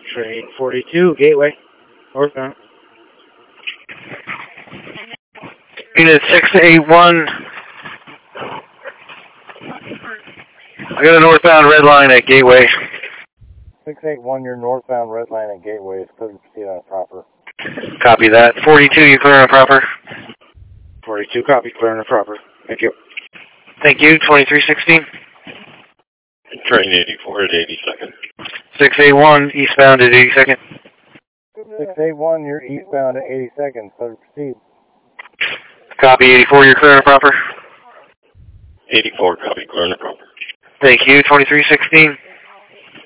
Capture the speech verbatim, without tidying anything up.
Train forty-two, Gateway, northbound. Unit six eight one. I got a northbound red line at Gateway. six eight one, your northbound red line at Gateway is clear to proceed on a proper. Copy that. forty-two, you clear on a proper. forty-two, copy, clear on a proper. Thank you. Thank you. twenty-three sixteen. Train eighty-four at eighty-second. six eight one, eastbound at eighty-second. six eight one, you're eastbound at eighty-second, clear to proceed. Copy, eighty-four, you're clear on a proper. eighty-four, copy, clear on a proper. Thank you. twenty-three sixteen.